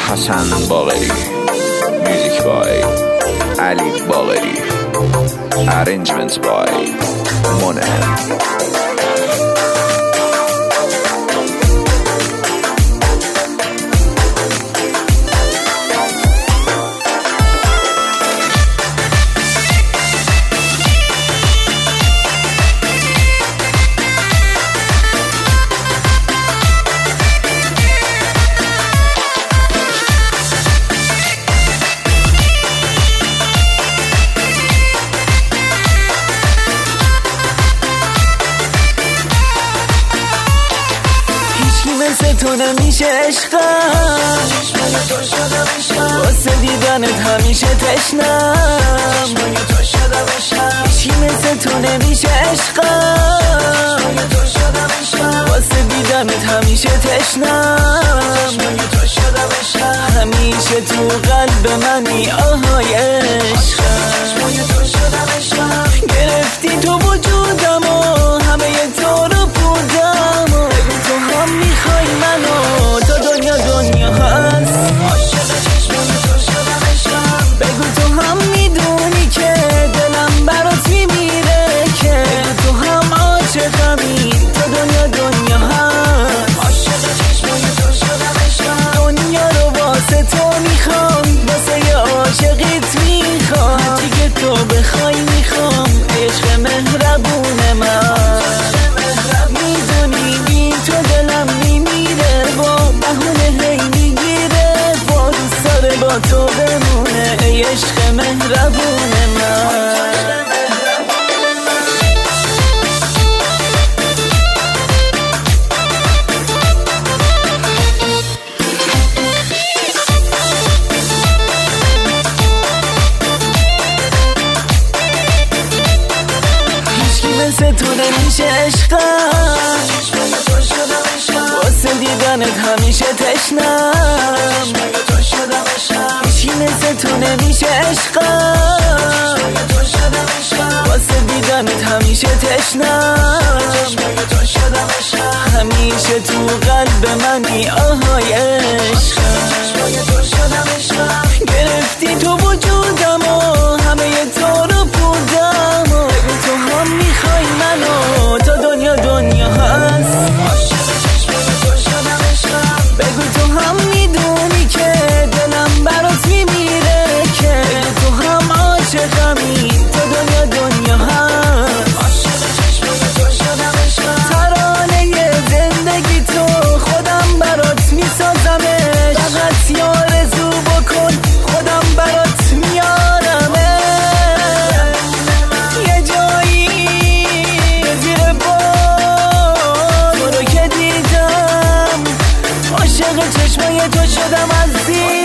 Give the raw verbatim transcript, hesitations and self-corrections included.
Hassan Bagheri. Music by Ali Bagheri. Arrangements by Monahan. مثل تو نمیشه عشقم، واسه دیدنت همیشه تشنم. هیچی مثل تو نمیشه عشقم، واسه دیدنت همیشه تشنم. همیشه تو قلب منی آهای عشقم. گرفتی تو وجودم و همه تو رو بودم و تو هم میخوای منو، تا دنیا دنیا هست. بگو تو هم میدونی که دلم برات میمیره، که تو هم عاشقمی، تا دنیا دنیا هست. دنیا رو واسه تو میخوام، واسه یه عاشقیت میخوام. هرچی که تو بخوای میخوام، عشق مهربون من. میدونی بی تو دلم میمیره، با بهونه هی میگیره، با دوست داره با تو بمونه، ای عشق مهربون من. مثل تو نمیشه عشقم، واسه دیدنت همیشه تشنم. هیچی مثل تو نمیشه عشقم، واسه دیدنت همیشه تشنم. همیشه تو قلب منی آهای عشقم. گرفتی تو وجودم و همه تو رو بودم و تو هم میخوای منو، تا دنیا دنیا هست. بگو تو هم میدونی که دلم برات میمیره، که تو هم عاشقمی، تا دنیا دنیا هست. ترانه زندگی تو خودم برات میسازمش، فقط یه آرزو بکن خودم برات میارمه. یه جایی زیر باد تو رو که دیدم، عاشق چشمای تو شدم عزیز.